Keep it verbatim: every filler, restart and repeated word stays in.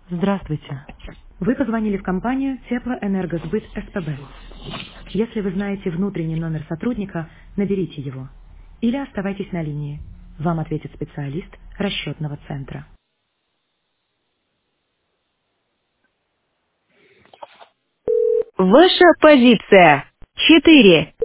Здравствуйте. Вы позвонили в компанию Теплоэнергосбыт СПБ. Если вы знаете внутренний номер сотрудника, наберите его. Или оставайтесь на линии. Вам ответит специалист расчетного центра. Ваша позиция. Четыре.